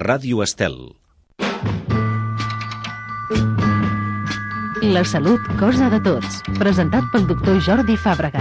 Ràdio Estel. La salut, cosa de tots. Presentat pel doctor Jordi Fàbrega.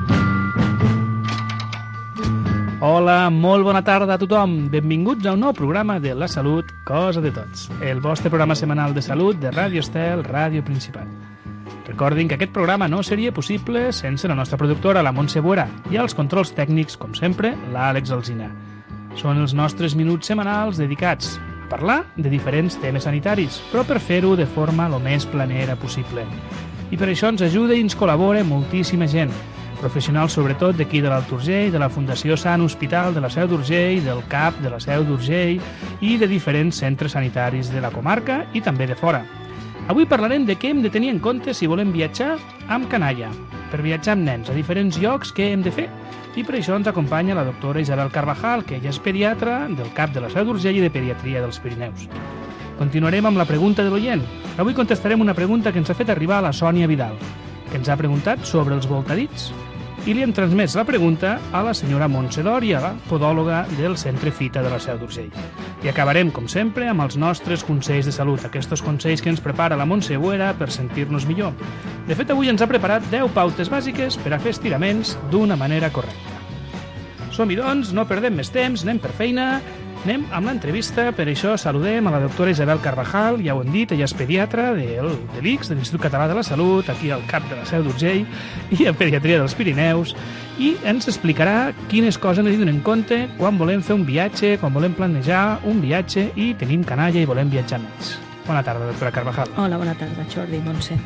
Hola, molt bona tarda a tothom. Benvinguts a un nou programa de La salut, cosa de tots. El vostre programa setmanal de salut de Ràdio Estel, Ràdio Principal. Recordin que aquest programa no seria possible sense la nostra productora, la Montse Buera, i els controls tècnics, com sempre, l'Àlex Alsina. Són els nostres minuts setmanals dedicats a parlar de diferents temes sanitaris, però per fer-ho de forma el més planera possible. I per això ens ajuda i ens col·labora moltíssima gent, professionals sobretot d'aquí de l'Alt Urgell, de la Fundació Sant Hospital de la Seu d'Urgell, del CAP de la Seu d'Urgell i de diferents centres sanitaris de la comarca i també de fora. Avui parlarem de què hem de tenir en compte si volem viatjar amb canalla, per viatjar amb nens a diferents llocs, què hem de fer. I per això ens acompanya la doctora Isabel Carvajal, que ella és pediatra del CAP de la Seu d'Urgell i de Pediatria dels Pirineus. Continuarem amb la pregunta de l'oient. Avui contestarem una pregunta que ens ha fet arribar a la Sònia Vidal, que ens ha preguntat sobre els voltadits. I li hem transmès la pregunta a la senyora Montse Dòria, la podòloga del Centre Fita de la Seu d'Urgell. I acabarem, com sempre, amb els nostres consells de salut, aquests consells que ens prepara la Montse Buera per sentir-nos millor. De fet, avui ens ha preparat 10 pautes bàsiques per a fer estiraments d'una manera correcta. Som-hi, doncs, no perdem més temps, anem per feina. Anem amb l'entrevista, per això saludem a la doctora Isabel Carvajal, ja ho hem dit, ella és pediatra de l'ICS, de l'Institut Català de la Salut, aquí al CAP de la Seu d'Urgell i a Pediatria dels Pirineus, i ens explicarà quines coses hem de tenir en compte quan volem fer un viatge, quan volem planejar un viatge i tenim canalla i volem viatjar més. Bona tarda, doctora Carvajal. Hola, bona tarda, Jordi, Montse.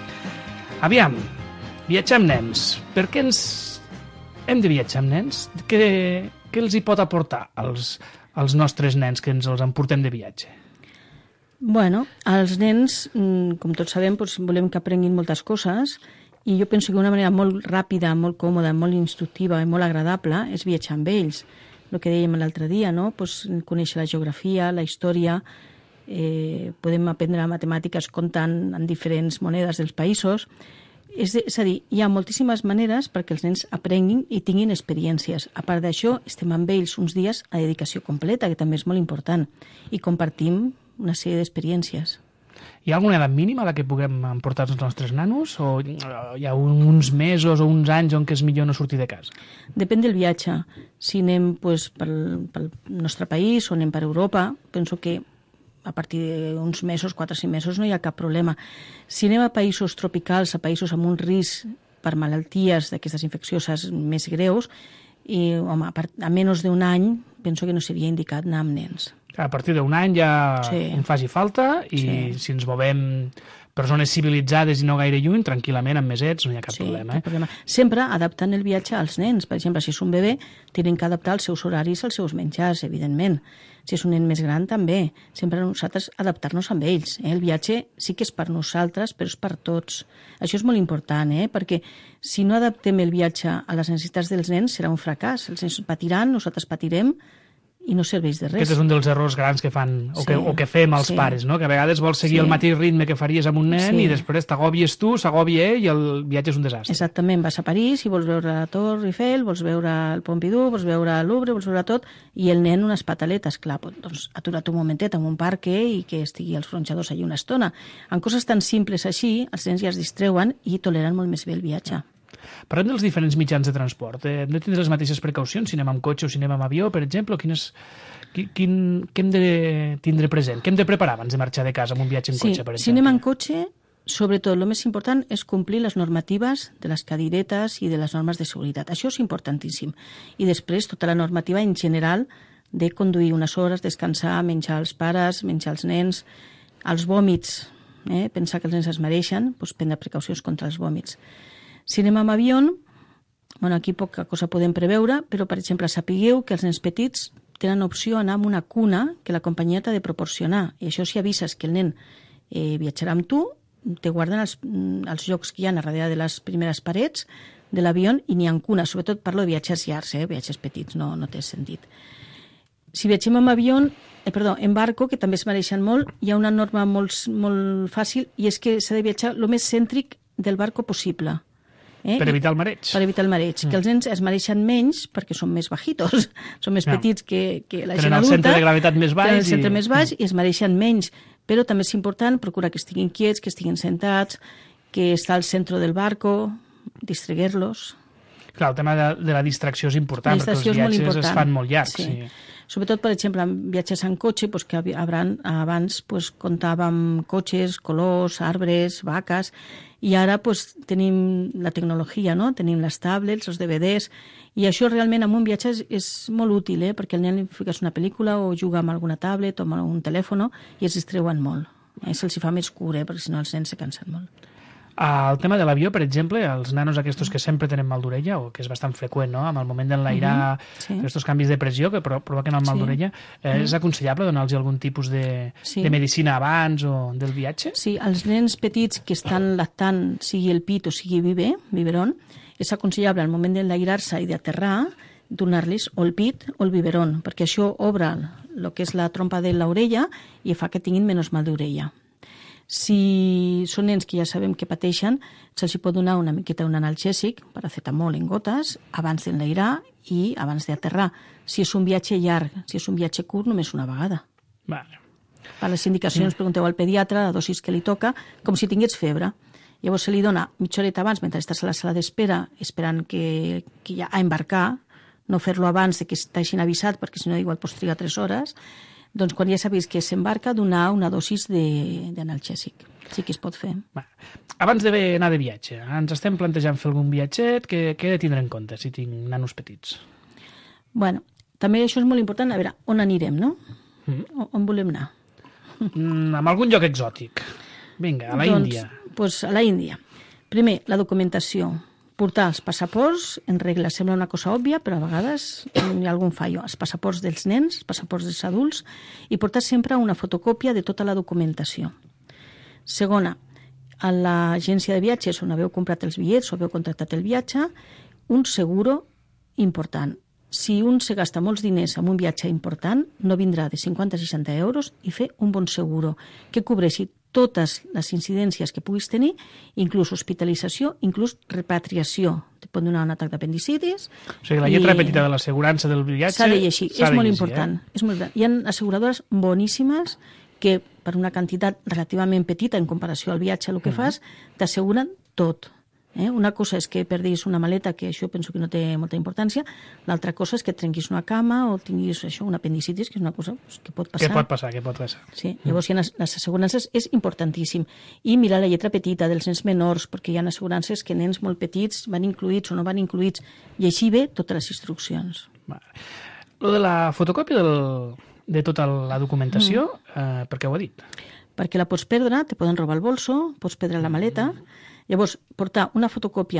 Aviam, viatjar amb nens. Per què ens hem de viatjar amb nens? Què els hi pot aportar als nostres nens que ens els emportem de viatge? Bueno, els nens, com tots sabem, doncs volem que aprenguin moltes coses i jo penso que una manera molt ràpida, molt còmoda, molt instructiva i molt agradable és viatjar amb ells. El que dèiem l'altre dia, no? Pues, conèixer la geografia, la història, podem aprendre matemàtiques comptant en diferents monedes dels països. És a dir, hi ha moltíssimes maneres perquè els nens aprenguin i tinguin experiències. A part d'això, estem amb ells uns dies a dedicació completa, que també és molt important, i compartim una sèrie d'experiències. Hi ha alguna edat mínima a la que puguem emportar els nostres nanos? O hi ha uns mesos o uns anys on que és millor no sortir de casa? Depèn del viatge. Si anem pel nostre país o anem per Europa, penso que a partir d'uns mesos, 4 o 5 mesos, no hi ha cap problema. Si anem a països tropicals, a països amb un risc per malalties d'aquestes infeccioses més greus, i home, a menys d'un any, penso que no seria indicat anar amb nens. A partir d'un any ja en faci falta i si ens movem per zones civilitzades i no gaire lluny, tranquil·lament, amb mesets, no hi ha cap problema. Cap problema. Sempre adaptant el viatge als nens. Per exemple, si és un bebè, tenen que adaptar els seus horaris als seus menjars, evidentment. Si és un nen més gran, també. Sempre nosaltres adaptar-nos amb ells. El viatge sí que és per nosaltres, però és per tots. Això és molt important, perquè si no adaptem el viatge a les necessitats dels nens, serà un fracàs. Els nens patiran, nosaltres patirem, i no serveix de res. Aquest és un dels errors grans que fan o que fem els pares, no? Que a vegades vols seguir el mateix ritme que faries amb un nen i després t'agòbies tu, s'agòbia ell i el viatge és un desastre. Exactament, vas a París i vols veure la Torre Eiffel, vols veure el Pompidou, vols veure el Louvre, vols veure tot, i el nen unes pataletes. Clar, doncs atura't un momentet en un parc i que estigui els gronxadors allà una estona. En coses tan simples així, els nens ja es distreuen i toleren molt més bé el viatge. Parlem dels diferents mitjans de transport. Hem de tindre les mateixes precaucions si anem amb cotxe o si anem amb avió, per exemple? Què hem de tindre present? Què hem de preparar abans de marxar de casa amb un viatge en cotxe, per exemple? Si anem en cotxe, sobretot, el més important és complir les normatives de les cadiretes i de les normes de seguretat. Això és importantíssim. I després, tota la normativa en general de conduir unes hores, descansar, menjar els pares, menjar els nens, els vòmits, pensar que els nens es mereixen, doncs prendre precaucions contra els vòmits. Si anem amb avió, aquí poca cosa podem preveure, però, per exemple, sapigueu que els nens petits tenen opció d'anar amb una cuna que la companyia t'ha de proporcionar. I això, si avises que el nen viatjarà amb tu, te guarden els llocs que hi ha a darrere de les primeres parets de l'avió i n'hi ha cuna. Sobretot parlo de viatges llargs, viatges petits, no té sentit. Si viatgem amb avió, en barco, que també es mereixen molt, hi ha una norma molt fàcil i és que s'ha de viatjar el més cèntric del barco possible. Per evitar el mareig. Per evitar el mareig. Que els nens es mareixen menys perquè són més bajitos, són més petits que la gent adulta. Tenen el centre de gravetat més baix. Tenen el centre més baix i es mareixen menys. Però també és important procurar que estiguin quiets, que estiguin sentats, que està al centre del barco, distreguer-los. Clar, el tema de la distracció és important, perquè els viatges es fan molt llargs. Sí. Sobretot, per exemple, en viatges en cotxe, doncs, que abans doncs, comptàvem cotxes, colors, arbres, vaques, i ara doncs, tenim la tecnologia, no? Tenim les tablets, els DVDs, i això realment en un viatge és molt útil, perquè el nen li fiques una pel·lícula o juga amb alguna tablet o amb un telèfon i es distreuen molt. Se'ls fa més cura, perquè si no els nens se cansen molt. El tema de l'avió, per exemple, els nanos aquests que sempre tenen mal d'orella, o que és bastant freqüent, no? Amb el moment d'enlairar, aquests canvis de pressió que provoquen el mal d'orella, és aconsellable donar-los algun tipus de medicina abans o del viatge? Sí, als nens petits que estan lactant, sigui el pit o sigui biberon, és aconsellable al moment d'enlairar-se i d'aterrar donar-los o el pit o el biberon, perquè això obre el que és la trompa de l'orella i fa que tinguin menys mal d'orella. Si són nens que ja sabem que pateixen, se'ls pot donar una miqueta un analgèsic, paracetamol en gotes, abans d'enlairar i abans d'aterrar. Si és un viatge llarg, si és un viatge curt, només una vegada. Vale. Per les indicacions pregunteu al pediatre la dosis que li toca, com si tingués febre. Llavors se li dona mitja horeta abans, mentre estàs a la sala d'espera, esperant que ja a embarcar, no fer-lo abans de que t'hagin avisat, perquè si no igual pots trigar 3 hores, doncs quan ja sabis que s'embarca, donar una dosis d'analgèsic. Sí que es pot fer. Abans d'anar de viatge, ens estem plantejant fer algun viatget, què he de tindre en compte si tinc nanos petits? Bueno, també això és molt important. A veure, on anirem, no? On volem anar? En algun lloc exòtic. Vinga, a la Índia. Doncs a la Índia. Primer, la documentació. Portar els passaports en regla sembla una cosa òbvia, però a vegades hi ha algun fallo. Els passaports dels nens, els passaports dels adults, i portar sempre una fotocòpia de tota la documentació. Segona, a l'agència de viatges on haveu comprat els bitllets o haveu contractat el viatge, un seguro important. Si un se gasta molts diners en un viatge important, no vindrà de 50 a 60 euros i fer un bon seguro que cobreixi totes les incidències que puguis tenir, inclús hospitalització, inclús repatriació. Te pot donar un atac d'apendicitis. O sigui, la lletra petita de l'assegurança del viatge s'ha de llegir. És molt important. Hi ha asseguradores boníssimes que, per una quantitat relativament petita en comparació al viatge, el que fas, t'asseguren tot. Una cosa és que perdis una maleta, que això penso que no té molta importància. L'altra cosa és que et trenquis una cama o tinguis una apendicitis, que és una cosa que pot passar. Que pot passar. Sí. Llavors, les assegurances és importantíssim. I mirar la lletra petita dels nens menors, perquè hi ha assegurances que nens molt petits van incluïts o no van incluïts. Llegir bé totes les instruccions. Lo de la fotocòpia de tota la documentació, per què ho ha dit? Perquè la pots perdre, te poden robar el bolso, pots perdre la maleta. Llavors, portar una fotocòpia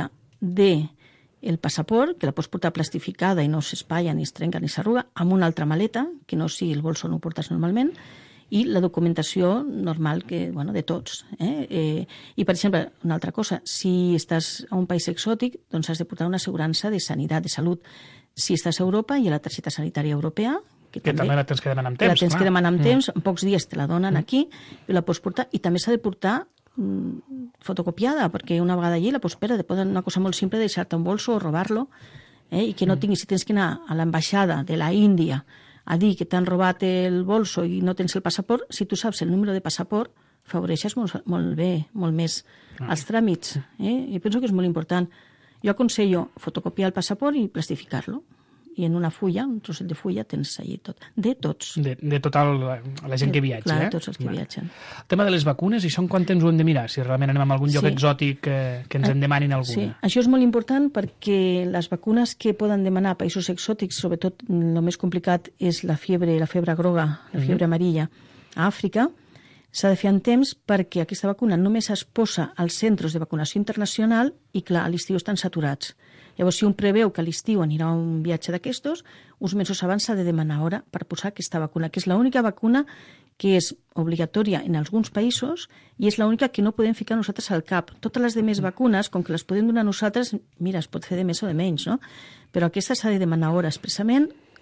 del passaport, que la pots portar plastificada i no s'espatlla, ni es trenca, ni s'arruga, amb una altra maleta, que no sigui el bolso on ho portes normalment, i la documentació normal de tots. I, per exemple, una altra cosa, si estàs a un país exòtic, doncs has de portar una assegurança de sanitat, de salut. Si estàs a Europa, hi ha la targeta sanitària europea, que també la tens que demanar amb temps. La tens que demanar amb temps, en pocs dies te la donen aquí, i la pots portar, i també s'ha de portar fotocopiada, perquè una vegada allí la pots perdre, poden una cosa molt simple, deixar-te un bolso o robar-lo, i que no tinguis, si tens que anar a l'ambaixada de la Índia a dir que t'han robat el bolso i no tens el passaport, si tu saps el número de passaport, favoreixes molt bé, molt més els tràmits. Jo penso que és molt important. Jo aconsello fotocopiar el passaport i plastificar-lo. I en una fulla, un trosset de fulla, tens allí tot. De tots. De tota la gent que viatja. Clar, tots els que viatgen. El tema de les vacunes, i això en quant temps ho hem de mirar? Si realment anem a algun lloc exòtic que ens en demanin alguna. Sí, això és molt important perquè les vacunes que poden demanar a països exòtics, sobretot el més complicat és la febre groga, la febre amarilla, a Àfrica, s'ha de fer en temps perquè aquesta vacuna només es posa als centres de vacunació internacional i, clar, a l'estiu estan saturats. Llavors, si un preveu que a l'estiu anirà a un viatge d'aquestos, uns mesos abans s'ha de demanar hora per posar aquesta vacuna, que és l'única vacuna que és obligatòria en alguns països i és l'única que no podem ficar nosaltres al cap. Totes les demés vacunes, com que les podem donar nosaltres, mira, es pot fer de més o de menys, no? Però aquesta s'ha de demanar hora expressament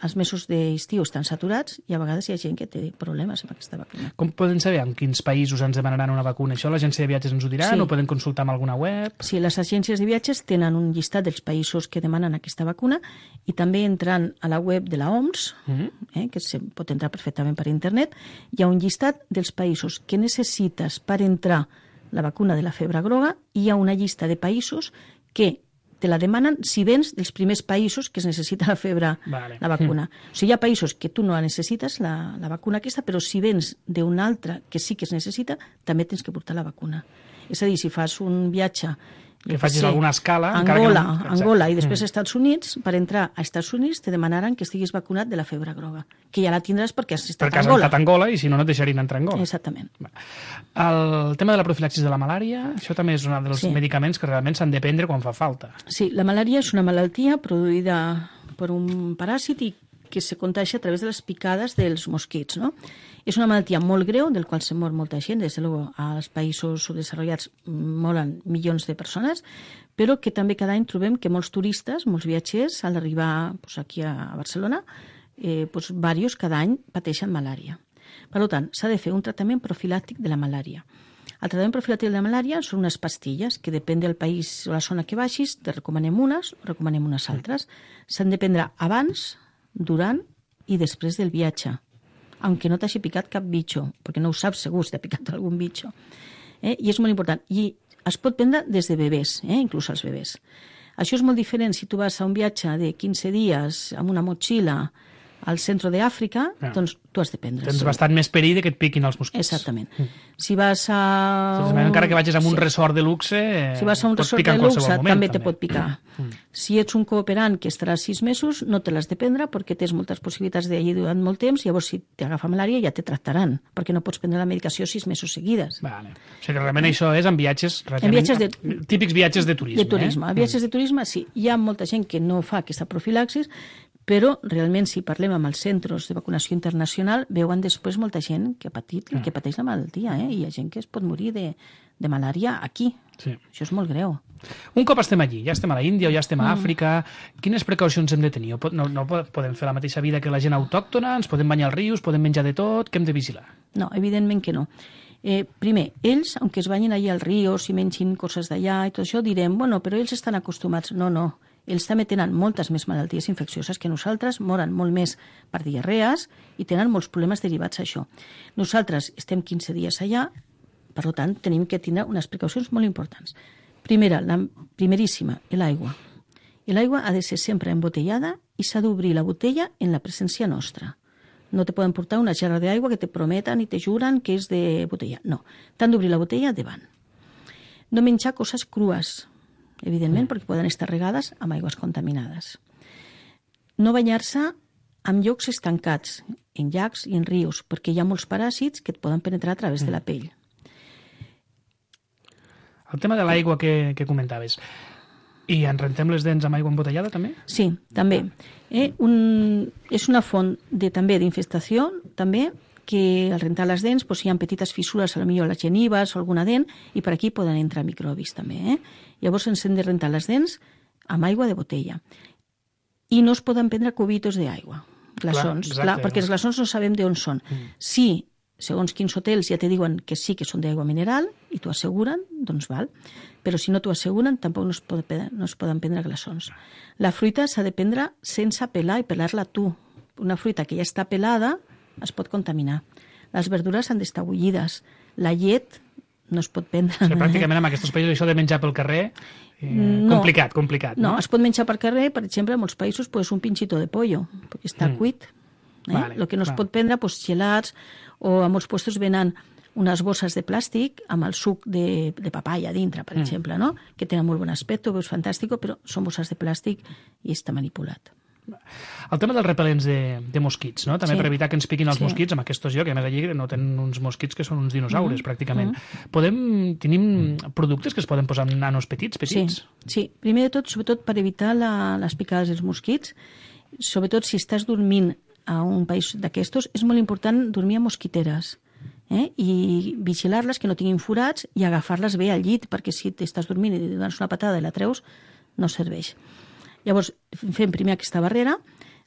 els mesos d'estiu estan saturats i a vegades hi ha gent que té problemes amb aquesta vacuna. Com poden saber en quins països ens demanaran una vacuna? Això l'agència de viatges ens ho diran o poden consultar amb alguna web? Sí, les agències de viatges tenen un llistat dels països que demanen aquesta vacuna i també entrant a la web de la OMS, que se pot entrar perfectament per internet, hi ha un llistat dels països que necessites per entrar la vacuna de la febre groga i hi ha una llista de països que te la demanen si vens dels primers països que es necessita la vacuna. O sigui, hi ha països que tu no la necessites, la vacuna aquesta, però si vens d'un altre que sí que es necessita, també tens que portar la vacuna. És a dir, si fas un viatge que facis alguna escala... Angola i després Estats Units, per entrar a Estats Units te demanaran que estiguis vacunat de la febre groga, que ja la tindràs perquè has estat a Angola. Perquè has estat a Angola i si no, no et deixarien entrar a Angola. Exactament. El tema de la profilaxis de la malària, això també és un dels medicaments que realment s'han de prendre quan fa falta. Sí, la malària és una malaltia produïda per un paràsit i que se contagia a través de les picades dels mosquits, no? És una malaltia molt greu, del qual se mor molta gent, des de luego als països subdesarrollats moren milions de persones, però que també cada any trobem que molts turistes, molts viatgers, al arribar aquí a Barcelona, diversos cada any pateixen malària. Per tant, s'ha de fer un tractament profilàctic de la malària. El tractament profilàctic de la malària són unes pastilles que depèn del país o la zona que vagis, te recomanem unes o recomanem unes altres. S'han de prendre abans, durant i després del viatge, aunque no t'hagi picat cap bitxo, perquè no ho saps segur si t'ha picat algun bitxo. I és molt important. I es pot prendre des de bebès, inclús als bebès. Això és molt diferent si tu vas a un viatge de 15 dies amb una motxilla al centre d'Àfrica, doncs tu has de prendre. Tens bastant més perill que et piquin els mosquits. Exactament. Si vas a... Encara que vagis a un resort de luxe, si vas a un resort de luxe, també te pot picar. Si ets un cooperant que estaràs 6 mesos, no te l'has de prendre perquè tens moltes possibilitats d'allí durant molt temps, llavors si t'agafa malària ja te tractaran, perquè no pots prendre la medicació 6 mesos seguides. Vale. O sigui que realment això és en viatges... típics viatges de turisme. De turisme. Viatges de turisme, sí. Hi ha molta gent que no fa aquesta profilaxis, però realment si parlem amb els centres de vacunació internacional veuen després molta gent que ha patit que pateix la malaltia, i hi ha gent que es pot morir de malària aquí. Sí. Això és molt greu. Un cop estem allí, ja estem a la Índia o ja estem a Àfrica, quines precaucions hem de tenir? No podem fer la mateixa vida que la gent autòctona, ens podem banyar als rius, podem menjar de tot, què hem de vigilar? No, evidentment que no. Primer, ells, aunque es banyin allà als rius i mengin coses d'allà i tot això, direm, bueno, però ells estan acostumats. No. Ells també tenen moltes més malalties infeccioses que nosaltres, moren molt més per diarrees i tenen molts problemes derivats a això. Nosaltres estem 15 dies allà, per tant, tenim que tenir unes precaucions molt importants. Primera, la primeríssima, l'aigua. L'aigua ha de ser sempre embotellada i s'ha d'obrir la botella en la presència nostra. No te poden portar una gerra d'aigua que te prometen i te juren que és de botella. No, t'han d'obrir la botella davant. No menjar coses crues, evidentment, perquè poden estar regades amb aigües contaminades. No banyar-se en llocs estancats, en llacs i en rius, perquè hi ha molts paràsits que et poden penetrar a través de la pell. El tema de l'aigua que comentaves, i ens rentem les dents amb aigua embotellada, també? Sí, també. És una font també d'infestació, també, que al rentar les dents hi ha petites fissures, potser a les genives o alguna dent, i per aquí poden entrar microbis també. Llavors ens hem de rentar les dents amb aigua de botella. I no es poden prendre cubitos d'aigua, glaçons, perquè els glaçons no sabem d'on són. Si, segons quins hotels ja te diuen que sí que són d'aigua mineral i t'ho asseguren, doncs val. Però si no t'ho asseguren, tampoc no es poden prendre glaçons. La fruita s'ha de prendre sense pelar i pelar-la tu. Una fruita que ja està pelada es pot contaminar. Les verdures han d'estar bullides. La llet no es pot prendre. O sigui, pràcticament en aquests països això de menjar pel carrer, complicat. No, es pot menjar per carrer, per exemple, en molts països un pinchito de pollo, perquè està cuit. El que no es pot prendre, gelats, o a molts llocs venen unes bosses de plàstic amb el suc de papaya dintre, per exemple, que tenen molt bon aspecte, és fantàstic, però són bosses de plàstic i està manipulat. El tema dels repel·lents de mosquits, no? També per evitar que ens piquin els mosquits amb aquests llocs, que a més allí no tenen uns mosquits que són uns dinosaures, pràcticament. Tenim productes que es poden posar en nanos petits? Sí. Primer de tot, sobretot per evitar les picades dels mosquits, sobretot si estàs dormint a un país d'aquestos, és molt important dormir a mosquiteres i vigilar-les, que no tinguin forats, i agafar-les bé al llit, perquè si t'estàs dormint i dones una patada i la treus, no serveix. Llavors, fem primer aquesta barrera,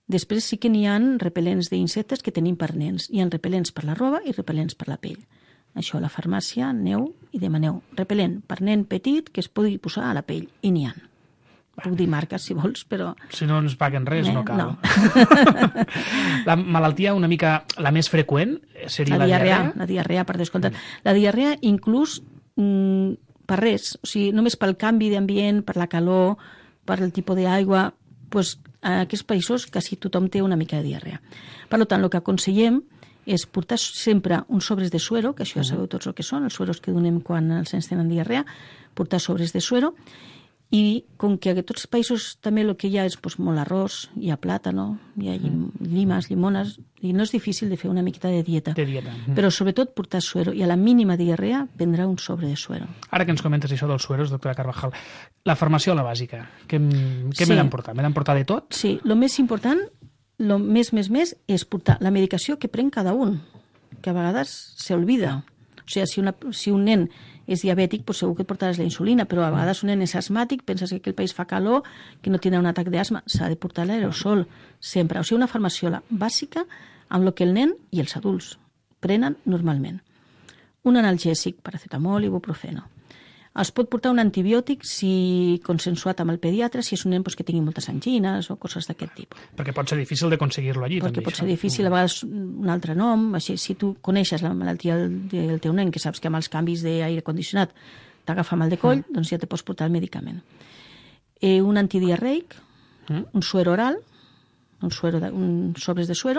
Després sí que n'hi ha repel·lents d'insectes que tenim per nens. Hi ha repel·lents per la roba i repel·lents per la pell. Això a la farmàcia, aneu i demaneu repel·lent per nen petit que es pugui posar a la pell. I n'hi ha. Puc dir marques si vols, però... Si no ens paguen res, no cal. No. La malaltia una mica la més freqüent seria la diarrea? La diarrea, per descomptat. La diarrea inclús per res, o sigui, només pel canvi d'ambient, per la calor, per el tipus d'aigua, doncs en aquests països quasi tothom té una mica de diarrea. Per tant, el que aconsellem és portar sempre uns sobres de suero, que això ja sabeu tots el que són, els sueros que donem quan els nens tenen diarrea, portar sobres de suero, i com que a tots els països també el que hi ha és molt arròs, hi ha plàtano, hi ha llimes, llimones, i no és difícil de fer una miqueta de dieta. Però sobretot portar suero, i a la mínima diarrea prendrà un sobre de suero. Ara que ens comentes això dels sueros, doctora Carvajal, la farmaciola bàsica, què m'he d'emportar? M'he d'emportar de tot? Sí, el més important, el més, és portar la medicació que pren cada un, que a vegades s'olvida. O sigui, si un nen és diabètic, doncs segur que et portaràs la insulina, però a vegades un nen és asmàtic, penses que el país fa calor, que no tindrà un atac d'asma, s'ha de portar l'aerosol, sempre. O sigui, una farmaciola bàsica amb el que el nen i els adults prenen normalment. Un analgèsic, paracetamol, ibuprofeno. Es pot portar un antibiòtic si consensuat amb el pediatre, si és un nen que tingui moltes angines o coses d'aquest tipus. Perquè pot ser difícil d'aconseguir-lo allí. Perquè pot ser difícil, a vegades un altre nom, així, si tu coneixes la malaltia del teu nen, que saps que amb els canvis d'aire condicionat t'agafa mal de coll, doncs ja te pots portar el medicament. Un antidiarreic, un suero oral, uns sobres de suero,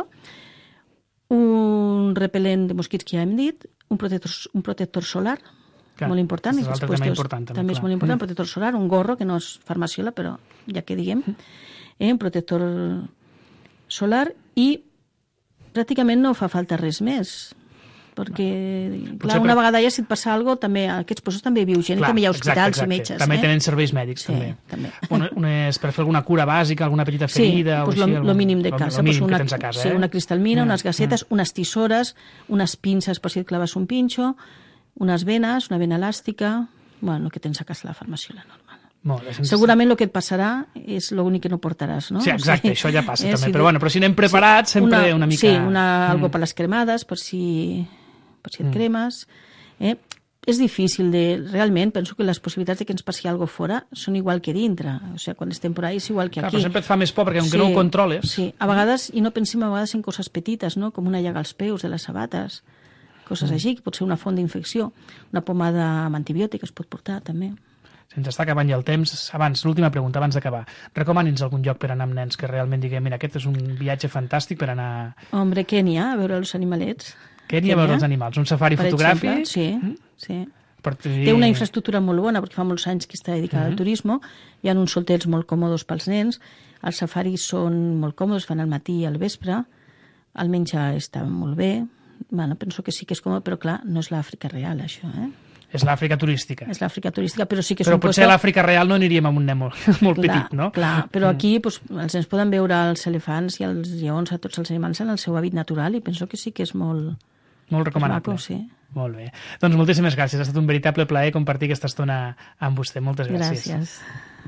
un repel·lent de mosquits que ja hem dit, un protector solar, clar, molt important. És l'altre tema important. També és molt important, protector solar, un gorro, que no és farmaciola, però ja que diguem, un protector solar, i pràcticament no fa falta res més, perquè clar, una vegada ja si et passa alguna cosa, també aquests postos també viu gent, també hi ha hospitals i metges. També tenen serveis mèdics, també. És per fer alguna cura bàsica, alguna petita ferida... Sí, el mínim de casa. El mínim que tens a casa, Sí, una cristalmina, unes gassetes, unes tisores, unes pinces per si et claves un pinxo, unes venes, una vena elàstica, el que tens a casa a la farmaciola normal. Segurament el que et passarà és l'únic que no portaràs, no? Sí, exacte, això ja passa també, però si anem preparats sempre una mica... Sí, algo per les cremades, per si et cremes. És difícil realment, penso que les possibilitats de que ens passi alguna cosa fora són igual que dintre, o sigui, quan estem por ahí és igual que aquí. Però sempre et fa més por, perquè aunque no ho controles... Sí, a vegades, i no pensem a vegades en coses petites, no? Com una llaga als peus de les sabates, coses així, que pot ser una font d'infecció. Una pomada amb antibiòtic es pot portar, també. Se'ns està acabant ja el temps. L'última pregunta, abans d'acabar. Recomani'ns algun lloc per anar amb nens que realment diguem, mira, aquest és un viatge fantàstic per anar... Hombre, Kènia, a veure els animalets. Kènia, a veure els animals. Un safari fotogràfic. Sí. Té una infraestructura molt bona, perquè fa molts anys que està dedicada al turisme. Hi ha uns hotels molt còmodes pels nens. Els safaris són molt còmodes, fan al matí i al vespre. El menjar està molt bé. Penso que sí que és còmode, però clar, no és l'Àfrica real, això, És l'Àfrica turística. És l'Àfrica turística, però sí que és però potser a l'Àfrica real no aniríem amb un nen molt petit, no? Clar, però aquí els nens poden veure els elefants i els lleons, a tots els animals en el seu hàbit natural, i penso que sí que és molt recomanable. Maco, sí. Molt bé. Doncs moltíssimes gràcies. Ha estat un veritable plaer compartir aquesta estona amb vostè. Moltes gràcies.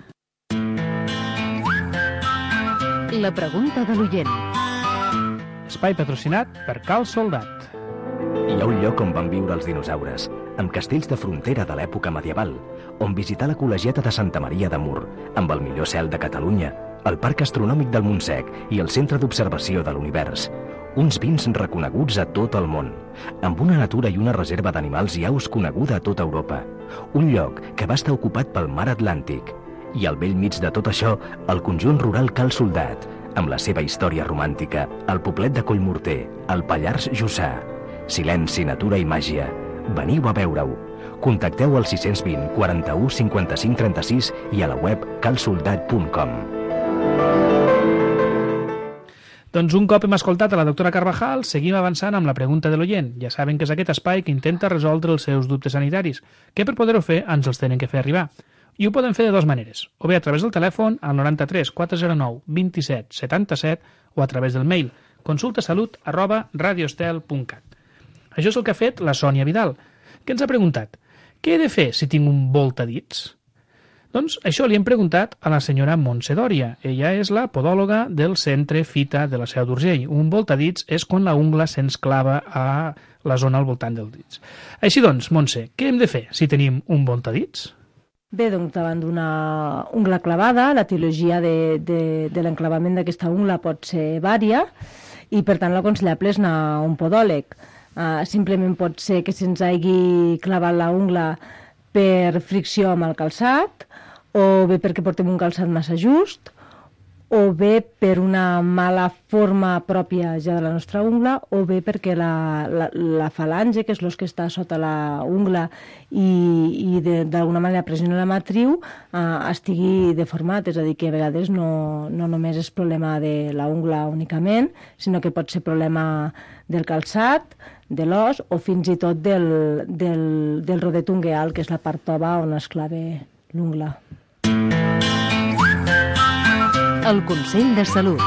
La pregunta de l'oient. Espai patrocinat per Cal Soldat. Hi ha un lloc on van viure els dinosaures, amb castells de frontera de l'època medieval, on visitar la col·legiata de Santa Maria de Mur, amb el millor cel de Catalunya, el Parc Astronòmic del Montsec i el Centre d'Observació de l'Univers. Uns vins reconeguts a tot el món, amb una natura i una reserva d'animals i aus coneguda a tota Europa. Un lloc que va estar ocupat pel mar Atlàntic. I al bell mig de tot això, el conjunt rural Cal Soldat, amb la seva història romàntica, el poblet de Collmorter, el Pallars Jussà. Silenci, natura i màgia. Veniu a veure-ho. Contacteu al 620 41 55 36 i a la web calsoldat.com. Doncs un cop hem escoltat a la doctora Carvajal, seguim avançant amb la pregunta de l'oient. Ja saben que és aquest espai que intenta resoldre els seus dubtes sanitaris, que per poder-ho fer ens els tenen que fer arribar. I ho poden fer de dues maneres, o bé a través del telèfon al 93 409 27 77 o a través del mail consultasalut@radioestel.cat. Això és el que ha fet la Sònia Vidal, que ens ha preguntat: què he de fer si tinc un voltadits? Doncs això li hem preguntat a la senyora Montse Dòria. Ella és la podòloga del Centre Fita de la Seu d'Urgell. Un voltadits és quan la ungla se'ns clava a la zona al voltant dels dits. Així doncs, Montse, què hem de fer si tenim un voltadits? Bé, doncs davant d'una ungla clavada, l'etiologia de l'enclavament d'aquesta ungla pot ser vària i per tant l'aconsellable és anar a un podòleg. Simplement pot ser que se'ns hagi clavat la ungla per fricció amb el calçat, o bé perquè portem un calçat massa just, o bé per una mala forma pròpia ja de la nostra ungla, o bé perquè la falange, que és l'os que està sota la ungla i d'alguna manera pressiona la matriu, estigui deformat. És a dir, que a vegades no només és problema de la ungla únicament, sinó que pot ser problema del calçat, de l'os o fins i tot del rodet ungueal, que és la part tova on es clava l'ungla. El Consell de Salut.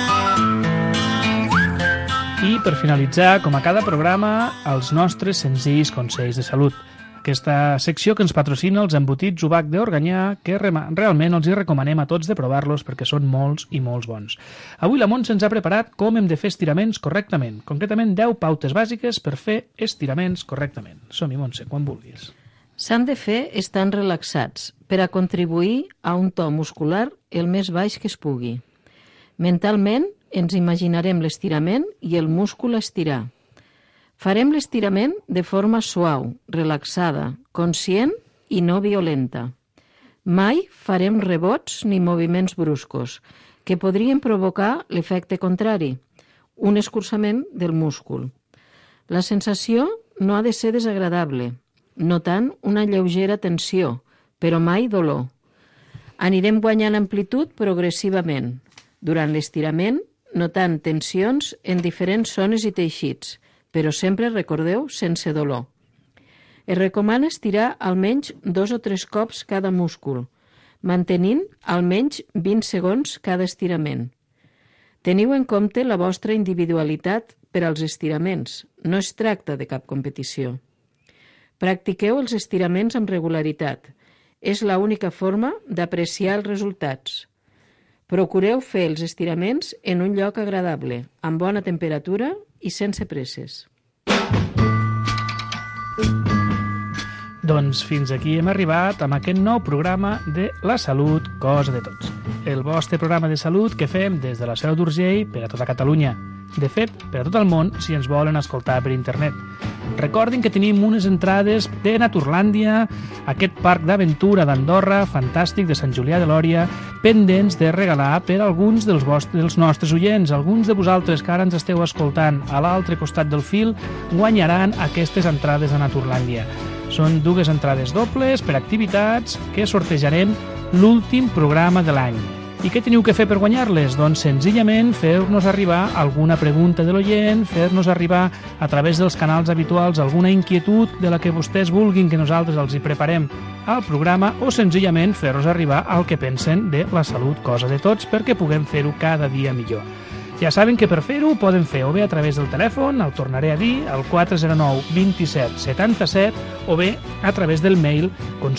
I per finalitzar, com a cada programa, els nostres senzills consells de salut. Aquesta secció que ens patrocina els embotits Ubac d'Organyà, que realment els hi recomanem a tots de provar-los perquè són molts i molts bons. Avui la Montse ens ha preparat com hem de fer estiraments correctament. Concretament 10 pautes bàsiques per fer estiraments correctament. Som-hi, Montse, quan vulguis. S'han de fer estant relaxats per a contribuir a un to muscular el més baix que es pugui. Mentalment ens imaginarem l'estirament i el múscul a estirar. Farem l'estirament de forma suau, relaxada, conscient i no violenta. Mai farem rebots ni moviments bruscos, que podrien provocar l'efecte contrari, un escurçament del múscul. La sensació no ha de ser desagradable, notant una lleugera tensió, però mai dolor. Anirem guanyant amplitud progressivament, durant l'estirament, notant tensions en diferents zones i teixits, però sempre, recordeu, sense dolor. Es recomana estirar almenys 2 o 3 cops cada múscul, mantenint almenys 20 segons cada estirament. Teniu en compte la vostra individualitat per als estiraments, no es tracta de cap competició. Practiqueu els estiraments amb regularitat. És l'única forma d'apreciar els resultats. Procureu fer els estiraments en un lloc agradable, amb bona temperatura i sense presses. Doncs fins aquí hem arribat amb aquest nou programa de La Salut, cosa de tots. El vostre programa de salut que fem des de la Seu d'Urgell per a tota Catalunya. De fet, per a tot el món, si ens volen escoltar per internet. Recordin que tenim unes entrades de Naturlàndia, aquest parc d'aventura d'Andorra, fantàstic, de Sant Julià de Lòria, pendents de regalar per a alguns dels nostres oients. Alguns de vosaltres que ara ens esteu escoltant a l'altre costat del fil guanyaran aquestes entrades a Naturlàndia. Són 2 entrades dobles per activitats que sortejarem l'últim programa de l'any. I què teniu que fer per guanyar-les? Doncs senzillament fer-nos arribar alguna pregunta de l'oient, fer-nos arribar a través dels canals habituals alguna inquietud de la que vostès vulguin que nosaltres els hi preparem al programa o senzillament fer-nos arribar el que pensen de la salut, cosa de tots, perquè puguem fer-ho cada dia millor. Ja saben que per fer-ho poden fer o bé a través del telèfon, el tornaré a dir, el 409 27 77, o bé a través del mail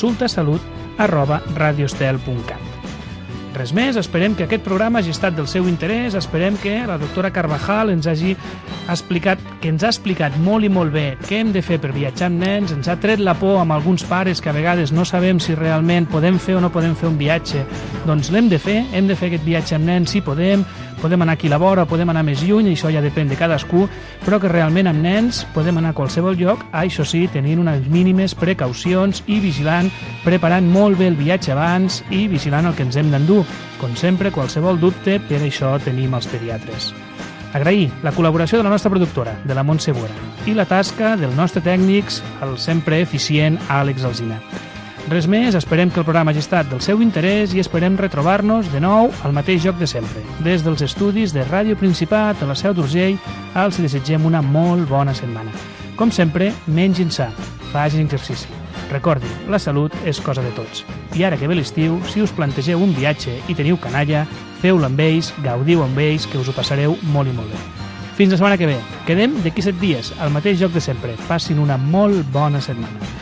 consultasalut@radiostel.cat. Res més, esperem que aquest programa hagi estat del seu interès, esperem que la doctora Carvajal ens ha explicat molt i molt bé què hem de fer per viatjar amb nens, ens ha tret la por amb alguns pares que a vegades no sabem si realment podem fer o no podem fer un viatge. Doncs l'hem de fer, hem de fer aquest viatge amb nens si podem anar aquí a la vora, podem anar més lluny, això ja depèn de cadascú, però que realment amb nens podem anar a qualsevol lloc, això sí, tenint unes mínimes precaucions i vigilant, preparant molt bé el viatge abans i vigilant el que ens hem d'endur. Com sempre, qualsevol dubte, per això tenim els pediatres. Agrair la col·laboració de la nostra productora, de la Montse Bora, i la tasca del nostre tècnic, el sempre eficient Àlex Alsina. Res més, esperem que el programa hagi estat del seu interès i esperem retrobar-nos de nou al mateix lloc de sempre. Des dels estudis de Ràdio Principat a la Seu d'Urgell, els desitgem una molt bona setmana. Com sempre, mengin sa, facin exercici. Recordin, la salut és cosa de tots. I ara que ve l'estiu, si us plantegeu un viatge i teniu canalla, feu-lo amb ells, gaudiu amb ells, que us ho passareu molt i molt bé. Fins la setmana que ve. Quedem d'aquí 7 dies, al mateix lloc de sempre. Passin una molt bona setmana.